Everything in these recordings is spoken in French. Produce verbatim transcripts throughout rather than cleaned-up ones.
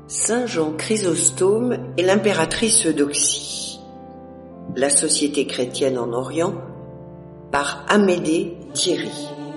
Saint Jean Chrysostome et l'impératrice Eudoxie. La société chrétienne en Orient par Amédée Thierry.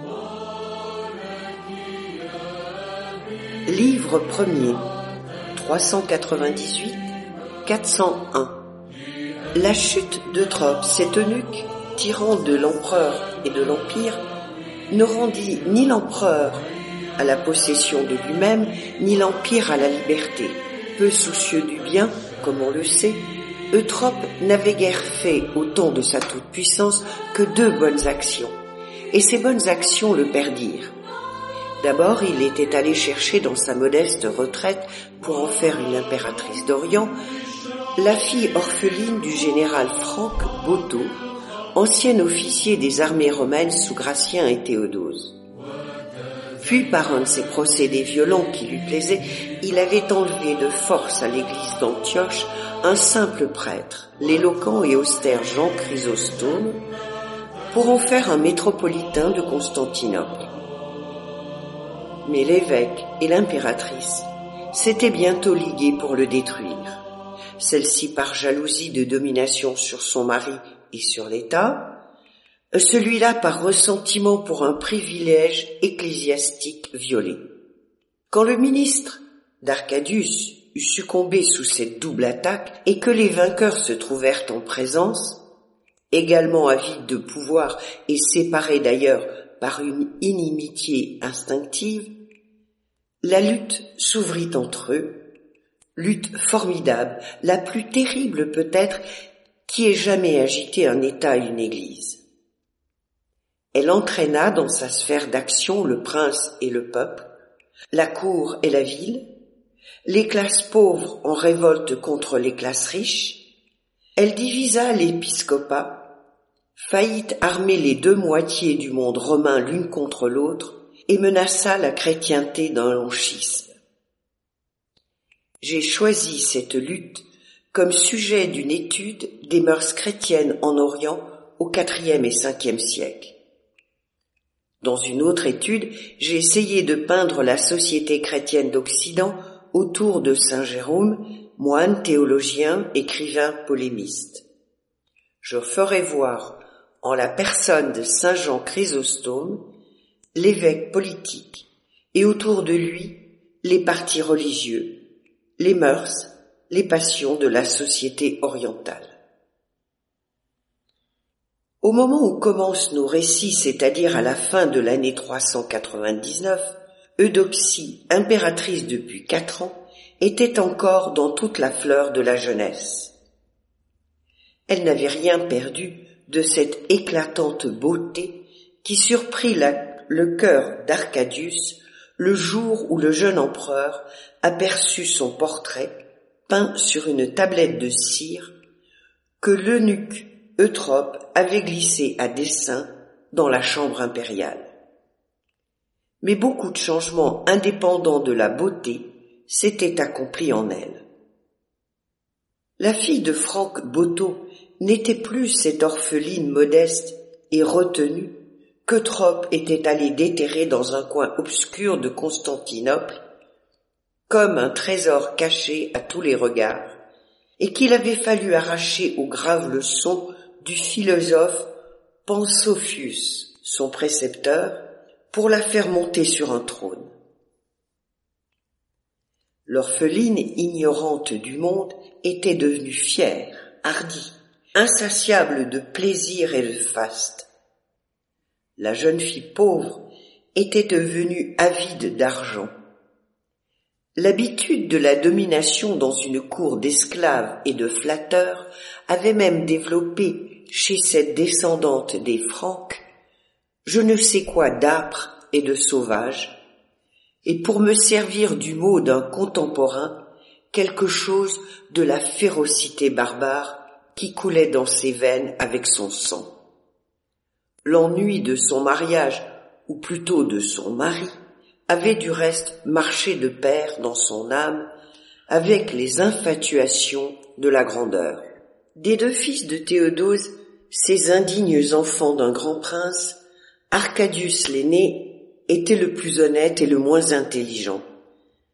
Livre premier, trois cent quatre-vingt-dix-huit à quatre cent un. La chute d'Eutrope, cet eunuque, tyran de l'empereur et de l'empire, ne rendit ni l'empereur à la possession de lui-même, ni l'empire à la liberté. Peu soucieux du bien, comme on le sait, Eutrope n'avait guère fait au temps de sa toute-puissance que deux bonnes actions, et ces bonnes actions le perdirent. D'abord, il était allé chercher dans sa modeste retraite, pour en faire une impératrice d'Orient, la fille orpheline du général Franck Botho, ancien officier des armées romaines sous Gratien et Théodose. Puis, par un de ces procédés violents qui lui plaisaient, il avait enlevé de force à l'église d'Antioche un simple prêtre, l'éloquent et austère Jean Chrysostome, pour en faire un métropolitain de Constantinople. Mais l'évêque et l'impératrice s'étaient bientôt ligués pour le détruire. Celle-ci par jalousie de domination sur son mari et sur l'État, celui-là par ressentiment pour un privilège ecclésiastique violé. Quand le ministre d'Arcadius eut succombé sous cette double attaque et que les vainqueurs se trouvèrent en présence, également avides de pouvoir et séparés d'ailleurs par une inimitié instinctive, la lutte s'ouvrit entre eux, lutte formidable, la plus terrible peut-être qui ait jamais agité un État et une Église. Elle entraîna dans sa sphère d'action le prince et le peuple, la cour et la ville, les classes pauvres en révolte contre les classes riches. Elle divisa l'épiscopat, faillit armer les deux moitiés du monde romain l'une contre l'autre et menaça la chrétienté d'un lanchisme. J'ai choisi cette lutte comme sujet d'une étude des mœurs chrétiennes en Orient au quatrième et cinquième siècle. Dans une autre étude, j'ai essayé de peindre la société chrétienne d'Occident autour de saint Jérôme, moine, théologien, écrivain, polémiste. Je ferai voir, en la personne de saint Jean Chrysostome, l'évêque politique, et autour de lui, les partis religieux, les mœurs, les passions de la société orientale. Au moment où commencent nos récits, c'est-à-dire à la fin de l'année trois cent quatre-vingt-dix-neuf, Eudoxie, impératrice depuis quatre ans, était encore dans toute la fleur de la jeunesse. Elle n'avait rien perdu de cette éclatante beauté qui surprit la, le cœur d'Arcadius le jour où le jeune empereur aperçut son portrait peint sur une tablette de cire que l'eunuque Eutrope avait glissé à dessein dans la chambre impériale. Mais beaucoup de changements indépendants de la beauté s'étaient accomplis en elle. La fille de Franck Botho n'était plus cette orpheline modeste et retenue qu'Eutrope était allée déterrer dans un coin obscur de Constantinople, comme un trésor caché à tous les regards, et qu'il avait fallu arracher aux graves leçons du philosophe Pansophius, son précepteur, pour la faire monter sur un trône. L'orpheline ignorante du monde était devenue fière, hardie, insatiable de plaisir et de faste. La jeune fille pauvre était devenue avide d'argent. L'habitude de la domination dans une cour d'esclaves et de flatteurs avait même développé chez cette descendante des Franques je ne sais quoi d'âpre et de sauvage, et pour me servir du mot d'un contemporain, quelque chose de la férocité barbare qui coulait dans ses veines avec son sang. L'ennui de son mariage, ou plutôt de son mari, avait du reste marché de pair dans son âme avec les infatuations de la grandeur. Des deux fils de Théodose, ces indignes enfants d'un grand prince, Arcadius l'aîné était le plus honnête et le moins intelligent.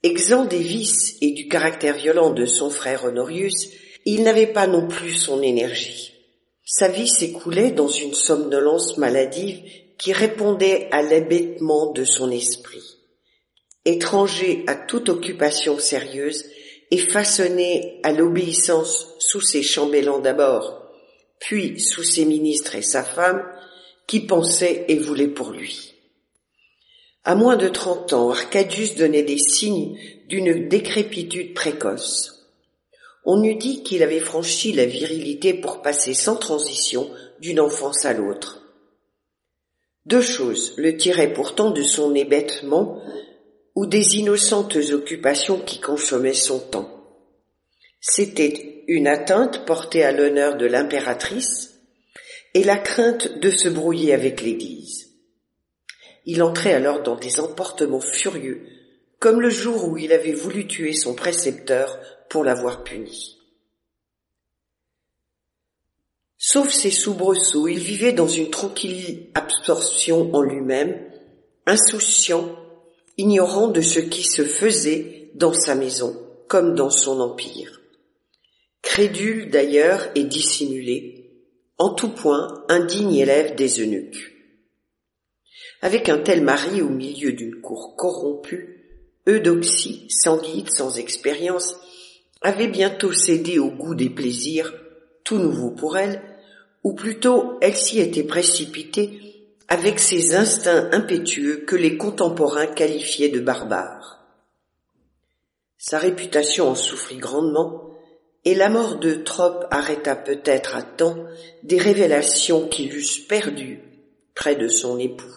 Exempt des vices et du caractère violent de son frère Honorius, il n'avait pas non plus son énergie. Sa vie s'écoulait dans une somnolence maladive qui répondait à l'hébétement de son esprit. Étranger à toute occupation sérieuse et façonné à l'obéissance sous ses chambellans d'abord, puis sous ses ministres et sa femme, qui pensaient et voulaient pour lui. À moins de trente ans, Arcadius donnait des signes d'une décrépitude précoce. On eût dit qu'il avait franchi la virilité pour passer sans transition d'une enfance à l'autre. Deux choses le tiraient pourtant de son hébétement ou des innocentes occupations qui consommaient son temps. C'était une atteinte portée à l'honneur de l'impératrice et la crainte de se brouiller avec l'Église. Il entrait alors dans des emportements furieux, comme le jour où il avait voulu tuer son précepteur pour l'avoir puni. Sauf ses soubresauts, il vivait dans une tranquille absorption en lui-même, insouciant, ignorant de ce qui se faisait dans sa maison comme dans son empire. Crédule d'ailleurs et dissimulé, en tout point un digne élève des eunuques. Avec un tel mari au milieu d'une cour corrompue, Eudoxie, sans guide, sans expérience, avait bientôt cédé au goût des plaisirs, tout nouveau pour elle, ou plutôt elle s'y était précipitée avec ses instincts impétueux que les contemporains qualifiaient de barbares. Sa réputation en souffrit grandement, et la mort d'Eutrope arrêta peut-être à temps des révélations qu'il eusse perdues près de son époux.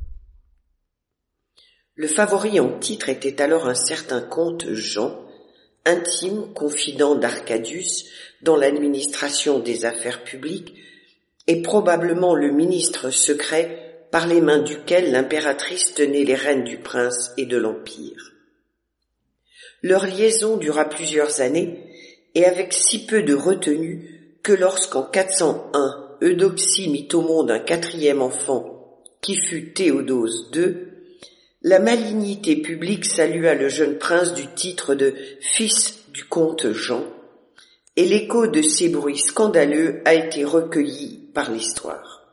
Le favori en titre était alors un certain comte Jean, intime confident d'Arcadius dans l'administration des affaires publiques et probablement le ministre secret par les mains duquel l'impératrice tenait les rênes du prince et de l'empire. Leur liaison dura plusieurs années et avec si peu de retenue que lorsqu'en quatre cent un Eudoxie mit au monde un quatrième enfant qui fut Théodose deux, la malignité publique salua le jeune prince du titre de fils du comte Jean, et l'écho de ces bruits scandaleux a été recueilli par l'histoire.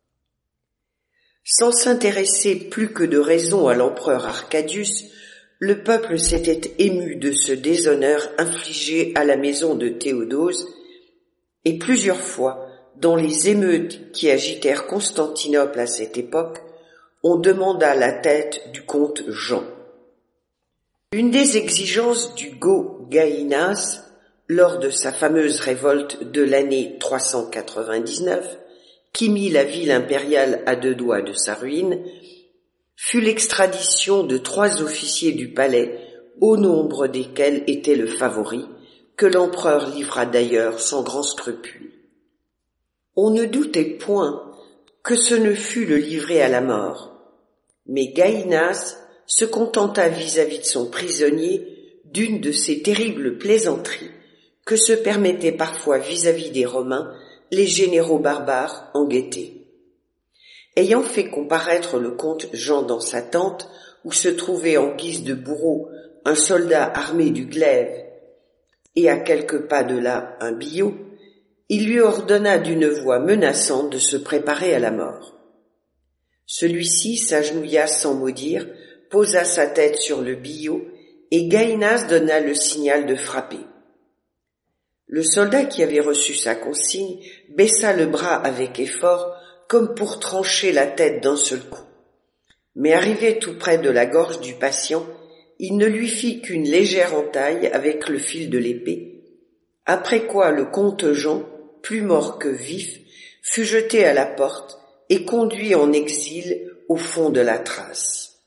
Sans s'intéresser plus que de raison à l'empereur Arcadius, le peuple s'était ému de ce déshonneur infligé à la maison de Théodose, et plusieurs fois, dans les émeutes qui agitèrent Constantinople à cette époque, on demanda la tête du comte Jean. Une des exigences d'Hugo Gaïnas, lors de sa fameuse révolte de l'année trois cent quatre-vingt-dix-neuf, qui mit la ville impériale à deux doigts de sa ruine, fut l'extradition de trois officiers du palais, au nombre desquels était le favori, que l'empereur livra d'ailleurs sans grand scrupule. On ne doutait point que ce ne fût le livrer à la mort, mais Gaïnas se contenta vis-à-vis de son prisonnier d'une de ces terribles plaisanteries que se permettaient parfois vis-à-vis des Romains les généraux barbares en gaieté. Ayant fait comparaître le comte Jean dans sa tente, où se trouvait en guise de bourreau un soldat armé du glaive et à quelques pas de là un billot, il lui ordonna d'une voix menaçante de se préparer à la mort. Celui-ci s'agenouilla sans mot dire, posa sa tête sur le billot, et Gaïnas donna le signal de frapper. Le soldat qui avait reçu sa consigne baissa le bras avec effort, comme pour trancher la tête d'un seul coup. Mais arrivé tout près de la gorge du patient, il ne lui fit qu'une légère entaille avec le fil de l'épée, après quoi le comte Jean, plus mort que vif, fut jeté à la porte et conduit en exil au fond de la Thrace.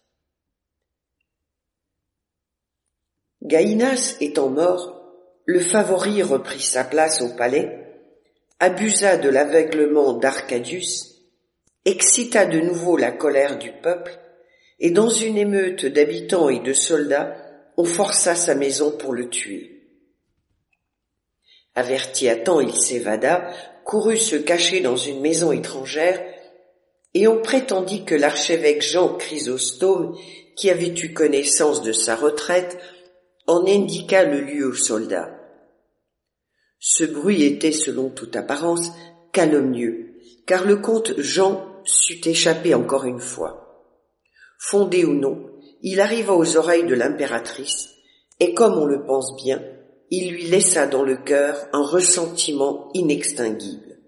Gaïnas étant mort, le favori reprit sa place au palais, abusa de l'aveuglement d'Arcadius, excita de nouveau la colère du peuple, et dans une émeute d'habitants et de soldats, on força sa maison pour le tuer. Averti à temps, il s'évada, courut se cacher dans une maison étrangère, et on prétendit que l'archevêque Jean Chrysostome, qui avait eu connaissance de sa retraite, en indiqua le lieu aux soldats. Ce bruit était, selon toute apparence, calomnieux, car le comte Jean sut échapper encore une fois. Fondé ou non, il arriva aux oreilles de l'impératrice, et comme on le pense bien, il lui laissa dans le cœur un ressentiment inextinguible.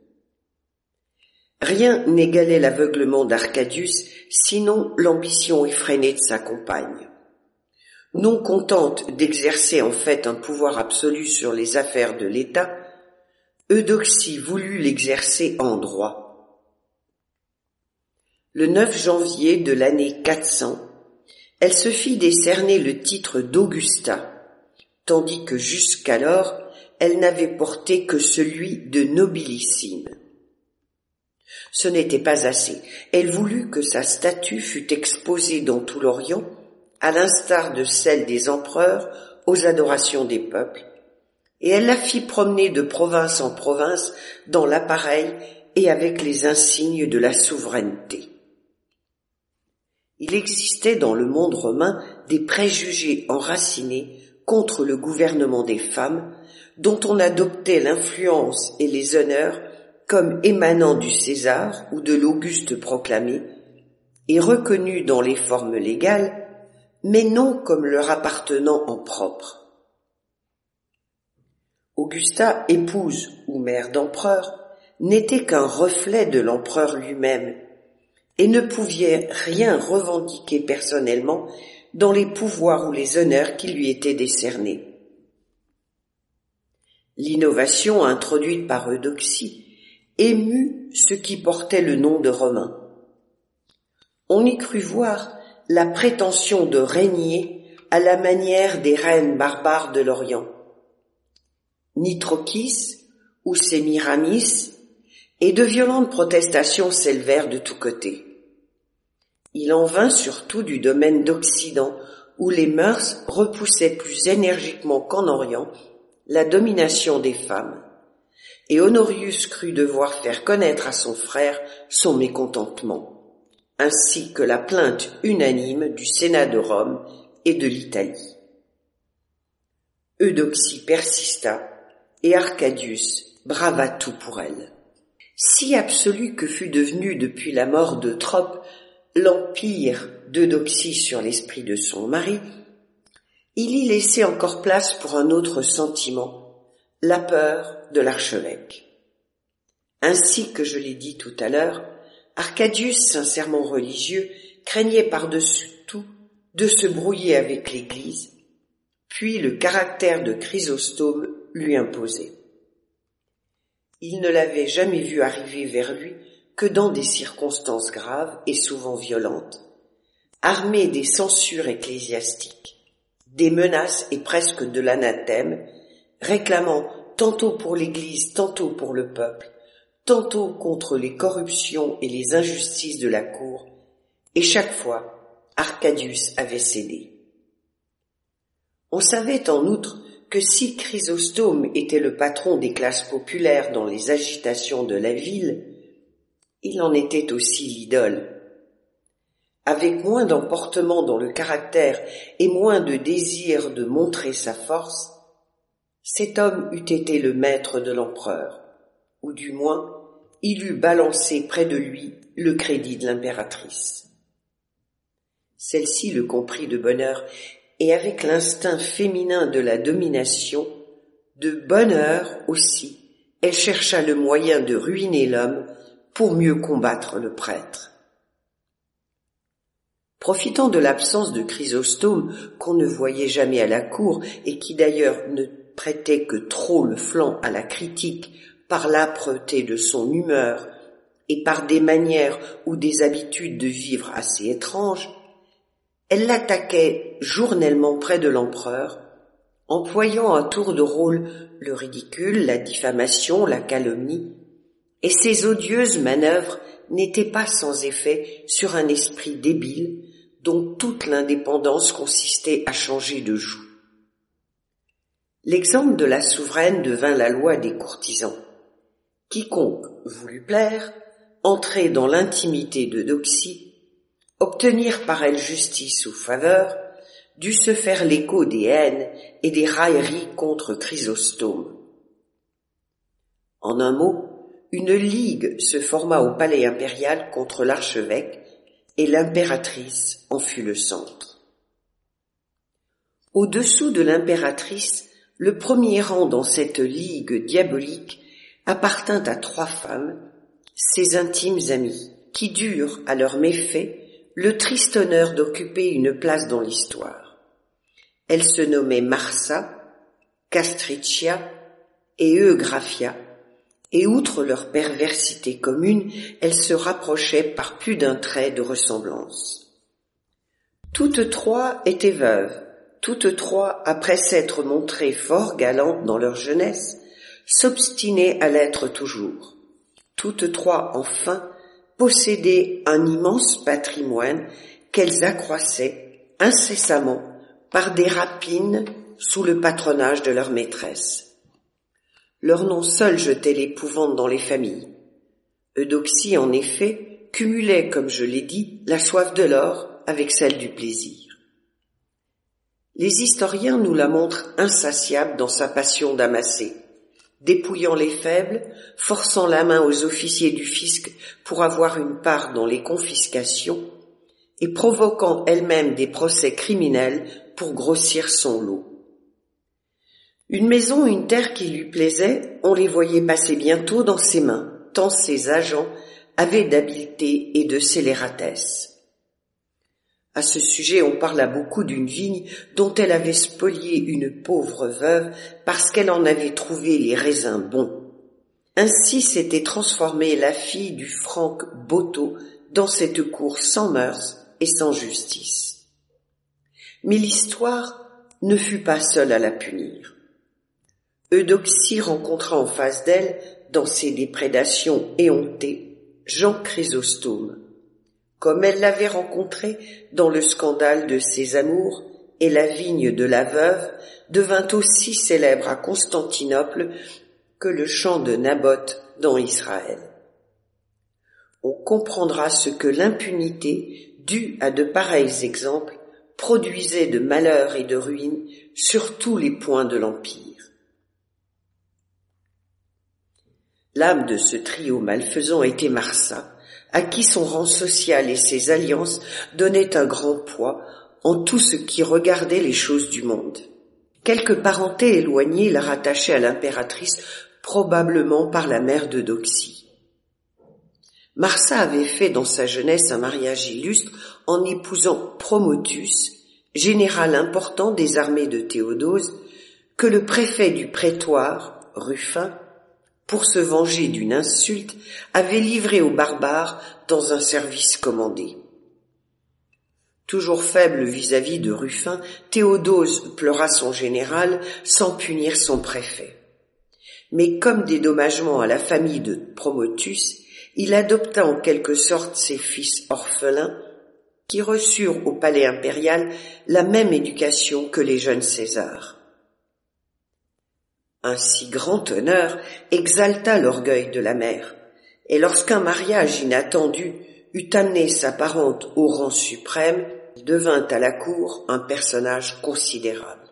Rien n'égalait l'aveuglement d'Arcadius, sinon l'ambition effrénée de sa compagne. Non contente d'exercer en fait un pouvoir absolu sur les affaires de l'État, Eudoxie voulut l'exercer en droit. Le neuf janvier de l'année quatre cents, elle se fit décerner le titre d'Augusta, tandis que jusqu'alors elle n'avait porté que celui de nobilissime. Ce n'était pas assez. Elle voulut que sa statue fût exposée dans tout l'Orient, à l'instar de celle des empereurs, aux adorations des peuples, et elle la fit promener de province en province dans l'appareil et avec les insignes de la souveraineté. Il existait dans le monde romain des préjugés enracinés contre le gouvernement des femmes, dont on adoptait l'influence et les honneurs comme émanant du César ou de l'Auguste proclamé, et reconnus dans les formes légales, mais non comme leur appartenant en propre. Augusta, épouse ou mère d'empereur, n'était qu'un reflet de l'empereur lui-même, et ne pouvait rien revendiquer personnellement dans les pouvoirs ou les honneurs qui lui étaient décernés. L'innovation introduite par Eudoxie émut ce qui portait le nom de Romain. On y crut voir la prétention de régner à la manière des reines barbares de l'Orient. Nitrokis ou Sémiramis, et de violentes protestations s'élevèrent de tous côtés. Il en vint surtout du domaine d'Occident, où les mœurs repoussaient plus énergiquement qu'en Orient la domination des femmes, et Honorius crut devoir faire connaître à son frère son mécontentement, ainsi que la plainte unanime du Sénat de Rome et de l'Italie. Eudoxie persista, et Arcadius brava tout pour elle. Si absolu que fût devenu depuis la mort de Trope l'empire d'Eudoxie sur l'esprit de son mari, il y laissait encore place pour un autre sentiment, la peur de l'archevêque. Ainsi que je l'ai dit tout à l'heure, Arcadius, sincèrement religieux, craignait par-dessus tout de se brouiller avec l'Église, puis le caractère de Chrysostome lui imposait. Il ne l'avait jamais vu arriver vers lui que dans des circonstances graves et souvent violentes, armé des censures ecclésiastiques, des menaces et presque de l'anathème, réclamant tantôt pour l'Église, tantôt pour le peuple, tantôt contre les corruptions et les injustices de la cour, et chaque fois, Arcadius avait cédé. On savait en outre que si Chrysostome était le patron des classes populaires dans les agitations de la ville, il en était aussi l'idole. Avec moins d'emportement dans le caractère et moins de désir de montrer sa force, cet homme eût été le maître de l'empereur, ou du moins il eût balancé près de lui le crédit de l'impératrice. Celle-ci le comprit de bonne heure, et avec l'instinct féminin de la domination, de bonne heure aussi, elle chercha le moyen de ruiner l'homme pour mieux combattre le prêtre. Profitant de l'absence de Chrysostome, qu'on ne voyait jamais à la cour et qui d'ailleurs ne prêtait que trop le flanc à la critique par l'âpreté de son humeur et par des manières ou des habitudes de vivre assez étranges, elle l'attaquait journellement près de l'empereur, employant à tour de rôle le ridicule, la diffamation, la calomnie, et ces odieuses manœuvres n'étaient pas sans effet sur un esprit débile dont toute l'indépendance consistait à changer de joug. L'exemple de la souveraine devint la loi des courtisans. Quiconque voulut plaire, entrer dans l'intimité d'Eudoxie, obtenir par elle justice ou faveur, dut se faire l'écho des haines et des railleries contre Chrysostome. En un mot, une ligue se forma au palais impérial contre l'archevêque et l'impératrice en fut le centre. Au-dessous de l'impératrice, le premier rang dans cette ligue diabolique appartint à trois femmes, ses intimes amies, qui durent, à leur méfait, le triste honneur d'occuper une place dans l'histoire. Elles se nommaient Marsa, Castricia et Eugraphia, et outre leur perversité commune, elles se rapprochaient par plus d'un trait de ressemblance. Toutes trois étaient veuves, toutes trois, après s'être montrées fort galantes dans leur jeunesse, s'obstinaient à l'être toujours. Toutes trois, enfin, possédaient un immense patrimoine qu'elles accroissaient incessamment par des rapines sous le patronage de leur maîtresse. Leur nom seul jetait l'épouvante dans les familles. Eudoxie, en effet, cumulait, comme je l'ai dit, la soif de l'or avec celle du plaisir. Les historiens nous la montrent insatiable dans sa passion d'amasser, dépouillant les faibles, forçant la main aux officiers du fisc pour avoir une part dans les confiscations, et provoquant elle-même des procès criminels pour grossir son lot. Une maison, une terre qui lui plaisait, on les voyait passer bientôt dans ses mains, tant ses agents avaient d'habileté et de scélératesse. À ce sujet, on parla beaucoup d'une vigne dont elle avait spolié une pauvre veuve parce qu'elle en avait trouvé les raisins bons. Ainsi s'était transformée la fille du franc Botho dans cette cour sans mœurs et sans justice. Mais l'histoire ne fut pas seule à la punir. Eudoxie rencontra en face d'elle, dans ses déprédations éhontées, Jean Chrysostome, comme elle l'avait rencontré dans le scandale de ses amours, et la vigne de la veuve devint aussi célèbre à Constantinople que le champ de Naboth dans Israël. On comprendra ce que l'impunité, due à de pareils exemples, produisait de malheur et de ruine sur tous les points de l'Empire. L'âme de ce trio malfaisant était Marsa, à qui son rang social et ses alliances donnaient un grand poids en tout ce qui regardait les choses du monde. Quelques parentés éloignées la rattachaient à l'impératrice, probablement par la mère d'Eudoxie. Marsa avait fait dans sa jeunesse un mariage illustre en épousant Promotus, général important des armées de Théodose, que le préfet du prétoire, Ruffin, pour se venger d'une insulte, avait livré aux barbares dans un service commandé. Toujours faible vis-à-vis de Ruffin, Théodose pleura son général sans punir son préfet. Mais comme dédommagement à la famille de Promotus, il adopta en quelque sorte ses fils orphelins, qui reçurent au palais impérial la même éducation que les jeunes Césars. Un si grand honneur exalta l'orgueil de la mère, et lorsqu'un mariage inattendu eut amené sa parente au rang suprême, il devint à la cour un personnage considérable.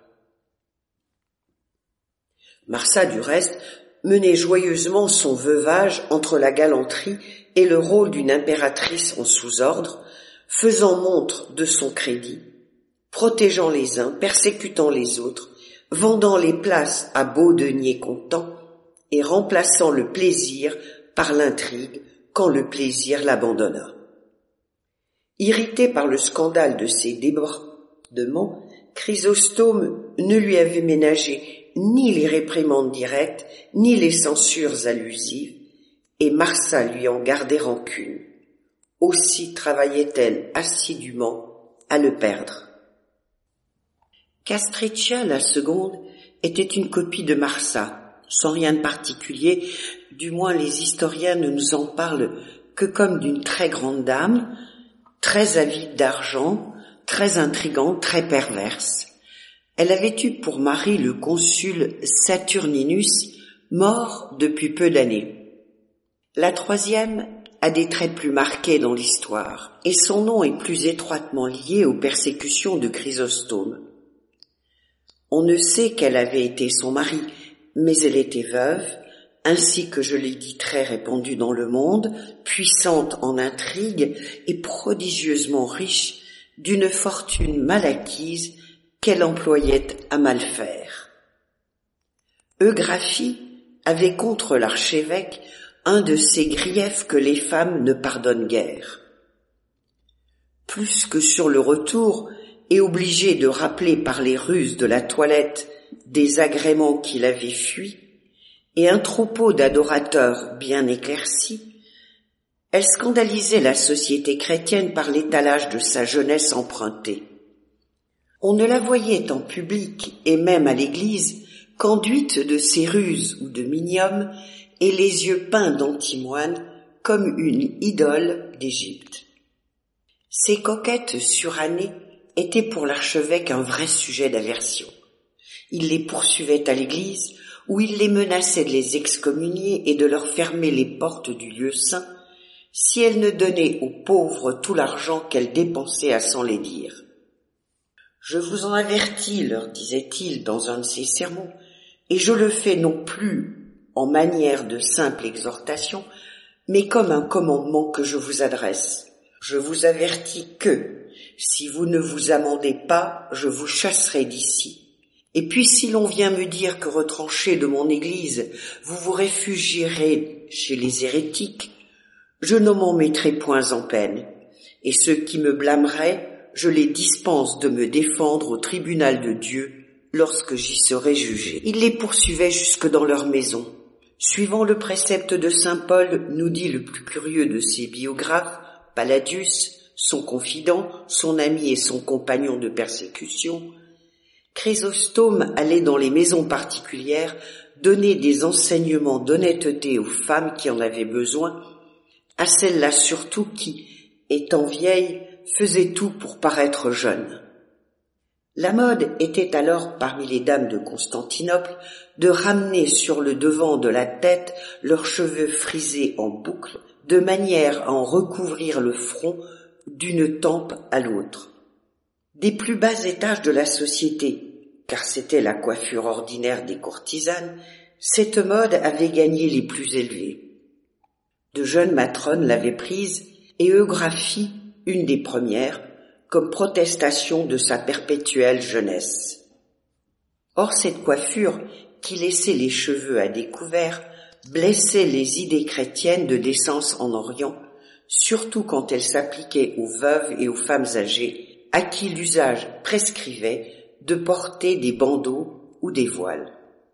Marsa, du reste, menait joyeusement son veuvage entre la galanterie et le rôle d'une impératrice en sous-ordre, faisant montre de son crédit, protégeant les uns, persécutant les autres, vendant les places à beaux deniers comptants et remplaçant le plaisir par l'intrigue quand le plaisir l'abandonna. Irrité par le scandale de ses débordements, Chrysostome ne lui avait ménagé ni les réprimandes directes, ni les censures allusives, et Marsa lui en gardait rancune. Aussi travaillait-elle assidûment à le perdre. Castricia, la seconde, était une copie de Marsa, sans rien de particulier, du moins les historiens ne nous en parlent que comme d'une très grande dame, très avide d'argent, très intrigante, très perverse. Elle avait eu pour mari le consul Saturninus, mort depuis peu d'années. La troisième a des traits plus marqués dans l'histoire, et son nom est plus étroitement lié aux persécutions de Chrysostome. On ne sait quel avait été son mari, mais elle était veuve, ainsi que je l'ai dit très répandue dans le monde, puissante en intrigue et prodigieusement riche d'une fortune mal acquise qu'elle employait à mal faire. Eugraphie avait contre l'archevêque un de ces griefs que les femmes ne pardonnent guère. Plus que sur le retour, et obligé de rappeler par les ruses de la toilette des agréments qu'il avait fuis, et un troupeau d'adorateurs bien éclaircis, elle scandalisait la société chrétienne par l'étalage de sa jeunesse empruntée. On ne la voyait en public et même à l'église qu'enduite de ses ruses ou de minium et les yeux peints d'antimoine comme une idole d'Égypte. Ces coquettes surannées étaient pour l'archevêque un vrai sujet d'aversion. Il les poursuivait à l'église où il les menaçait de les excommunier et de leur fermer les portes du lieu saint si elles ne donnaient aux pauvres tout l'argent qu'elles dépensaient à s'en les dire. « Je vous en avertis, leur disait-il dans un de ses sermons, et je le fais non plus en manière de simple exhortation, mais comme un commandement que je vous adresse. Je vous avertis que, si vous ne vous amendez pas, je vous chasserai d'ici. Et puis si l'on vient me dire que retranché de mon église, vous vous réfugierez chez les hérétiques, je ne m'en mettrai point en peine, et ceux qui me blâmeraient, je les dispense de me défendre au tribunal de Dieu lorsque j'y serai jugé. » Il les poursuivait jusque dans leur maison. Suivant le précepte de saint Paul, nous dit le plus curieux de ses biographes, Palladius, son confident, son ami et son compagnon de persécution, Chrysostome allait dans les maisons particulières donner des enseignements d'honnêteté aux femmes qui en avaient besoin, à celles-là surtout qui, étant vieilles, faisaient tout pour paraître jeunes. La mode était alors parmi les dames de Constantinople de ramener sur le devant de la tête leurs cheveux frisés en boucles, de manière à en recouvrir le front d'une tempe à l'autre. Des plus bas étages de la société, car c'était la coiffure ordinaire des courtisanes, cette mode avait gagné les plus élevés. De jeunes matrones l'avaient prise, et Eugraphie, une des premières, comme protestation de sa perpétuelle jeunesse. Or cette coiffure, qui laissait les cheveux à découvert, blessait les idées chrétiennes de décence en Orient, surtout quand elle s'appliquait aux veuves et aux femmes âgées, à qui l'usage prescrivait de porter des bandeaux ou des voiles.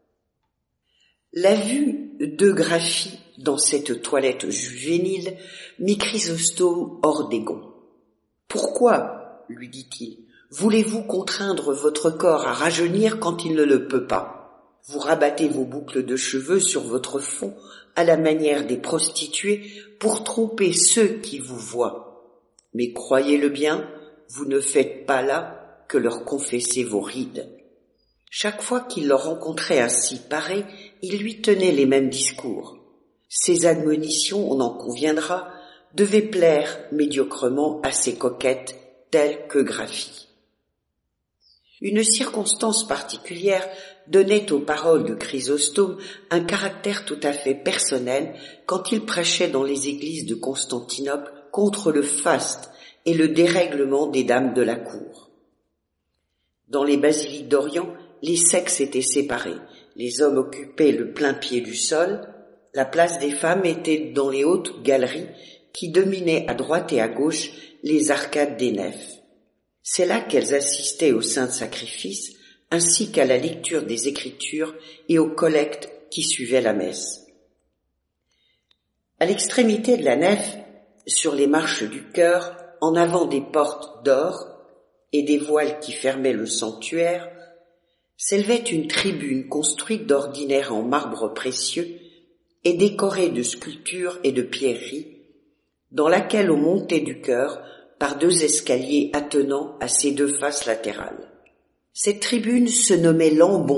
La vue d'Eugraphie dans cette toilette juvénile mit Chrysostome hors des gonds. « Pourquoi, lui dit-il, voulez-vous contraindre votre corps à rajeunir quand il ne le peut pas ? Vous rabattez vos boucles de cheveux sur votre front à la manière des prostituées pour tromper ceux qui vous voient. Mais croyez-le bien, vous ne faites pas là que leur confesser vos rides. » Chaque fois qu'il leur rencontrait ainsi paré, il lui tenait les mêmes discours. Ces admonitions, on en conviendra, devaient plaire médiocrement à ces coquettes telles qu'Eugraphie. Une circonstance particulière donnait aux paroles de Chrysostome un caractère tout à fait personnel quand il prêchait dans les églises de Constantinople contre le faste et le dérèglement des dames de la cour. Dans les basiliques d'Orient, les sexes étaient séparés. Les hommes occupaient le plein pied du sol, la place des femmes était dans les hautes galeries qui dominaient à droite et à gauche les arcades des nefs. C'est là qu'elles assistaient aux saints sacrifices, ainsi qu'à la lecture des Écritures et aux collectes qui suivaient la messe. À l'extrémité de la nef, sur les marches du chœur, en avant des portes d'or et des voiles qui fermaient le sanctuaire, s'élevait une tribune construite d'ordinaire en marbre précieux et décorée de sculptures et de pierreries, dans laquelle on montait du chœur par deux escaliers attenant à ses deux faces latérales. Cette tribune se nommait Lambon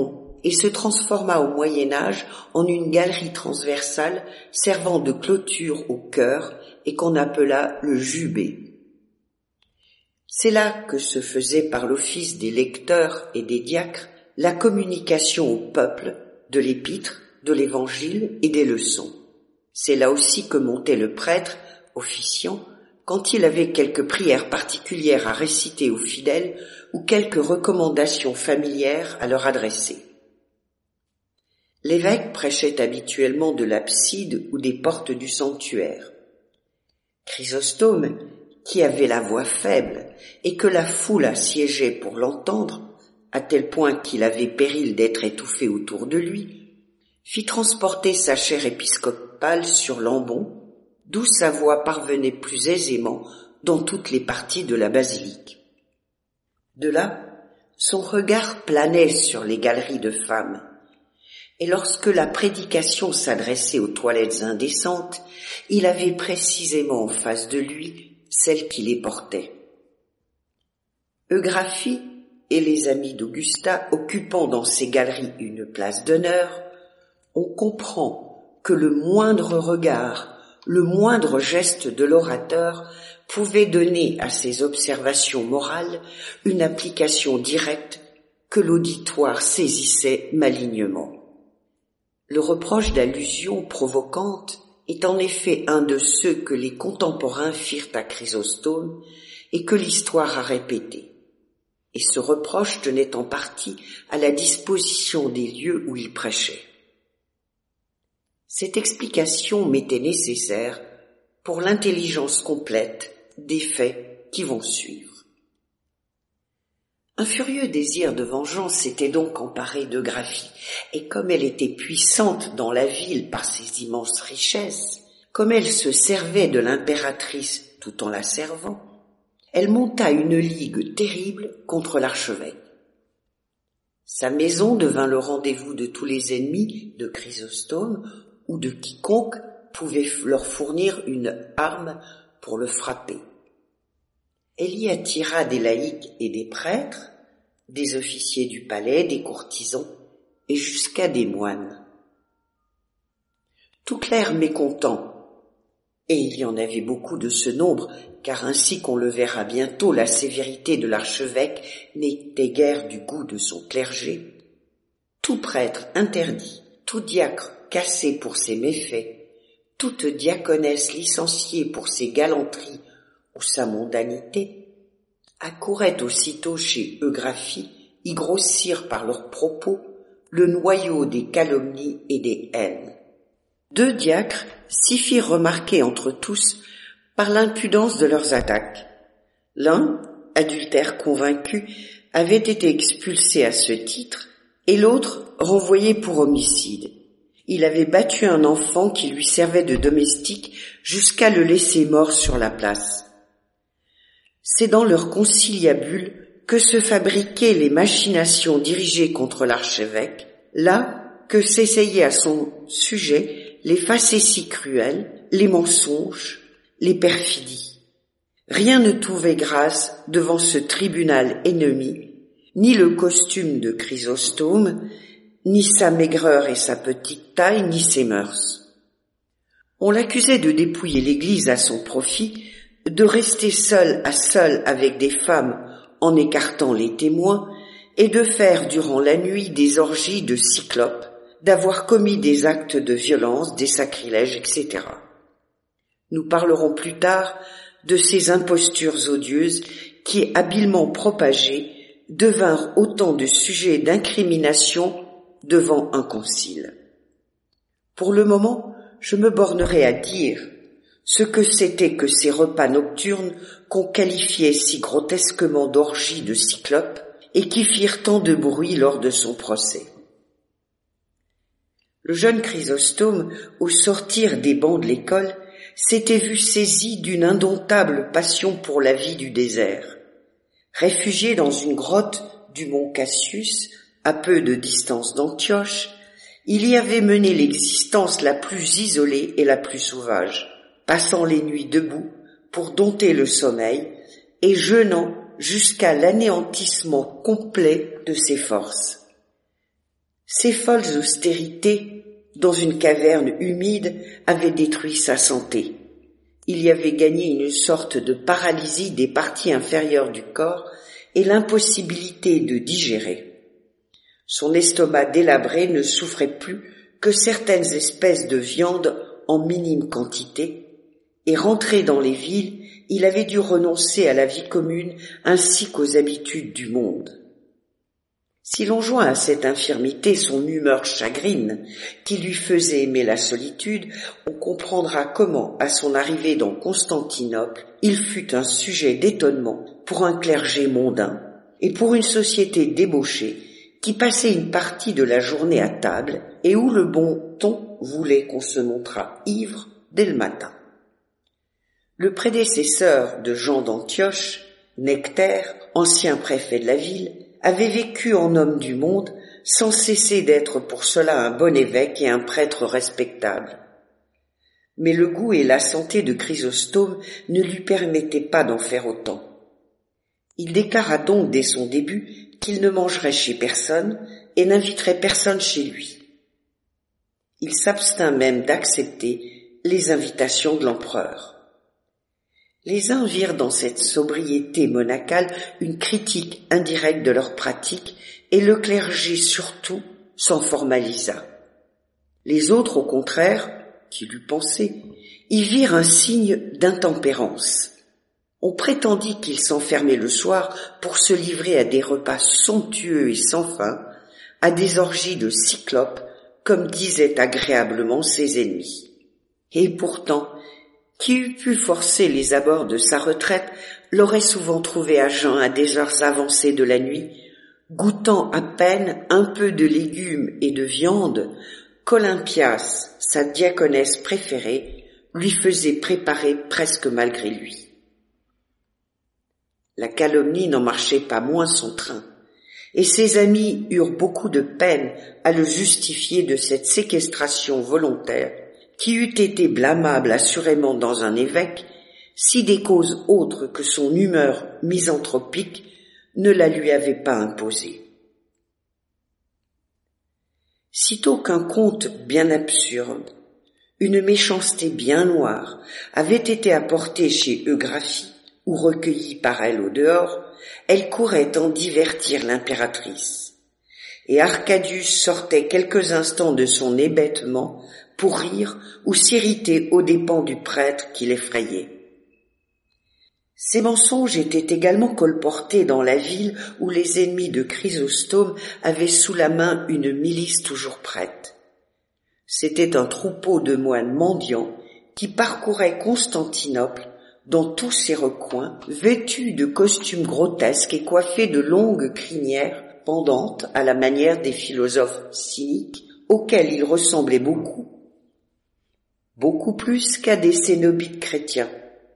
et se transforma au Moyen Âge en une galerie transversale servant de clôture au chœur et qu'on appela le jubé. C'est là que se faisait par l'office des lecteurs et des diacres la communication au peuple de l'épître, de l'évangile et des leçons. C'est là aussi que montait le prêtre, officiant, quand il avait quelques prières particulières à réciter aux fidèles ou quelques recommandations familières à leur adresser. L'évêque prêchait habituellement de l'abside ou des portes du sanctuaire. Chrysostome, qui avait la voix faible et que la foule assiégeait pour l'entendre, à tel point qu'il avait péril d'être étouffé autour de lui, fit transporter sa chaire épiscopale sur l'ambon, d'où sa voix parvenait plus aisément dans toutes les parties de la basilique. De là, son regard planait sur les galeries de femmes, et lorsque la prédication s'adressait aux toilettes indécentes, il avait précisément en face de lui celle qui les portait. Eugraphie et les amis d'Augusta occupant dans ces galeries une place d'honneur, on comprend que le moindre regard, le moindre geste de l'orateur pouvait donner à ces observations morales une application directe que l'auditoire saisissait malignement. Le reproche d'allusion provocante est en effet un de ceux que les contemporains firent à Chrysostome et que l'histoire a répété. Et ce reproche tenait en partie à la disposition des lieux où il prêchait. Cette explication m'était nécessaire pour l'intelligence complète des faits qui vont suivre. Un furieux désir de vengeance s'était donc emparé d'Eugraphie, et comme elle était puissante dans la ville par ses immenses richesses, comme elle se servait de l'impératrice tout en la servant, elle monta une ligue terrible contre l'archevêque. Sa maison devint le rendez-vous de tous les ennemis de Chrysostome ou de quiconque pouvait leur fournir une arme pour le frapper. Elle y attira des laïcs et des prêtres, des officiers du palais, des courtisans et jusqu'à des moines. Tout clerc mécontent, et il y en avait beaucoup de ce nombre, car ainsi qu'on le verra bientôt, la sévérité de l'archevêque n'était guère du goût de son clergé, tout prêtre interdit, tout diacre cassé pour ses méfaits, toute diaconesse licenciée pour ses galanteries ou sa mondanité, accouraient aussitôt chez Eugraphie y grossir par leurs propos le noyau des calomnies et des haines. Deux diacres s'y firent remarquer entre tous par l'impudence de leurs attaques. L'un, adultère convaincu, avait été expulsé à ce titre et l'autre renvoyé pour homicide. Il avait battu un enfant qui lui servait de domestique jusqu'à le laisser mort sur la place. C'est dans leur conciliabule que se fabriquaient les machinations dirigées contre l'archevêque, là que s'essayaient à son sujet les facéties cruelles, les mensonges, les perfidies. Rien ne trouvait grâce devant ce tribunal ennemi, ni le costume de Chrysostome, ni sa maigreur et sa petite taille, ni ses mœurs. On l'accusait de dépouiller l'Église à son profit, de rester seul à seul avec des femmes en écartant les témoins, et de faire durant la nuit des orgies de cyclopes, d'avoir commis des actes de violence, des sacrilèges, et cetera. Nous parlerons plus tard de ces impostures odieuses qui, habilement propagées, devinrent autant de sujets d'incrimination devant un concile. Pour le moment, je me bornerai à dire ce que c'était que ces repas nocturnes qu'on qualifiait si grotesquement d'orgies de cyclopes et qui firent tant de bruit lors de son procès. Le jeune Chrysostome, au sortir des bancs de l'école, s'était vu saisi d'une indomptable passion pour la vie du désert. Réfugié dans une grotte du mont Cassius, à peu de distance d'Antioche, il y avait mené l'existence la plus isolée et la plus sauvage, passant les nuits debout pour dompter le sommeil et jeûnant jusqu'à l'anéantissement complet de ses forces. Ses folles austérités, dans une caverne humide, avaient détruit sa santé. Il y avait gagné une sorte de paralysie des parties inférieures du corps et l'impossibilité de digérer. Son estomac délabré ne souffrait plus que certaines espèces de viande en minime quantité, et rentré dans les villes, il avait dû renoncer à la vie commune ainsi qu'aux habitudes du monde. Si l'on joint à cette infirmité son humeur chagrine, qui lui faisait aimer la solitude, on comprendra comment, à son arrivée dans Constantinople, il fut un sujet d'étonnement pour un clergé mondain et pour une société débauchée qui passait une partie de la journée à table et où le bon ton voulait qu'on se montrât ivre dès le matin. Le prédécesseur de Jean d'Antioche, Nectaire, ancien préfet de la ville, avait vécu en homme du monde sans cesser d'être pour cela un bon évêque et un prêtre respectable. Mais le goût et la santé de Chrysostome ne lui permettaient pas d'en faire autant. Il déclara donc dès son début qu'il ne mangerait chez personne et n'inviterait personne chez lui. Il s'abstint même d'accepter les invitations de l'empereur. Les uns virent dans cette sobriété monacale une critique indirecte de leurs pratiques et le clergé surtout s'en formalisa. Les autres, au contraire, qui l'eût pensé, y virent un signe d'intempérance. On prétendit qu'il s'enfermait le soir pour se livrer à des repas somptueux et sans fin, à des orgies de cyclopes, comme disaient agréablement ses ennemis. Et pourtant, qui eût pu forcer les abords de sa retraite l'aurait souvent trouvé à jeun à des heures avancées de la nuit, goûtant à peine un peu de légumes et de viande qu'Olympias, sa diaconesse préférée, lui faisait préparer presque malgré lui. La calomnie n'en marchait pas moins son train, et ses amis eurent beaucoup de peine à le justifier de cette séquestration volontaire qui eût été blâmable assurément dans un évêque si des causes autres que son humeur misanthropique ne la lui avaient pas imposée. Sitôt qu'un conte bien absurde, une méchanceté bien noire, avait été apporté chez Eugraphie ou recueilli par elle au dehors, elle courait en divertir l'impératrice. Et Arcadius sortait quelques instants de son hébétement pour rire ou s'irriter aux dépens du prêtre qui l'effrayait. Ces mensonges étaient également colportés dans la ville où les ennemis de Chrysostome avaient sous la main une milice toujours prête. C'était un troupeau de moines mendiants qui parcouraient Constantinople dans tous ses recoins, vêtus de costumes grotesques et coiffés de longues crinières pendantes à la manière des philosophes cyniques auxquels ils ressemblaient beaucoup, beaucoup plus qu'à des cénobites chrétiens.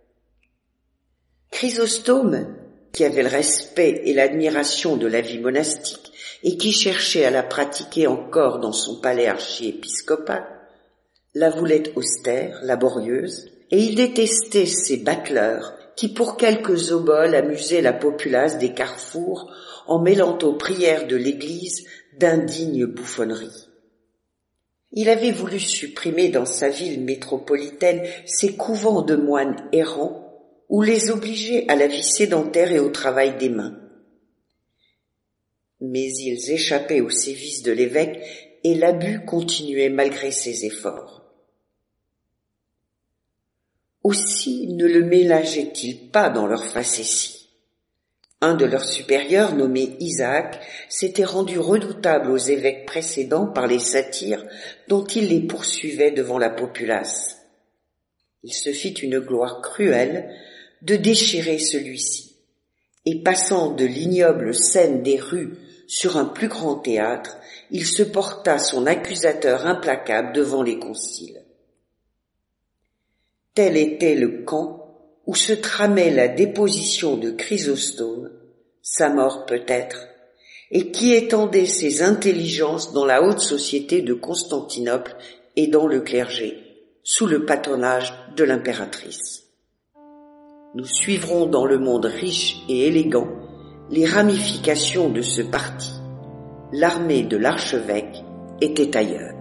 Chrysostome, qui avait le respect et l'admiration de la vie monastique et qui cherchait à la pratiquer encore dans son palais archiépiscopal, la voulait austère, laborieuse, et il détestait ces bateleurs qui pour quelques oboles amusaient la populace des carrefours en mêlant aux prières de l'église d'indignes bouffonneries. Il avait voulu supprimer dans sa ville métropolitaine ces couvents de moines errants ou les obliger à la vie sédentaire et au travail des mains. Mais ils échappaient aux sévices de l'évêque et l'abus continuait malgré ses efforts. Aussi ne le ménageaient-ils pas dans leur facétie. Un de leurs supérieurs, nommé Isaac, s'était rendu redoutable aux évêques précédents par les satires dont il les poursuivait devant la populace. Il se fit une gloire cruelle de déchirer celui-ci, et passant de l'ignoble scène des rues sur un plus grand théâtre, il se porta son accusateur implacable devant les conciles. Tel était le camp où se tramait la déposition de Chrysostome, sa mort peut-être, et qui étendait ses intelligences dans la haute société de Constantinople et dans le clergé, sous le patronage de l'impératrice. Nous suivrons dans le monde riche et élégant les ramifications de ce parti, l'armée de l'archevêque était ailleurs.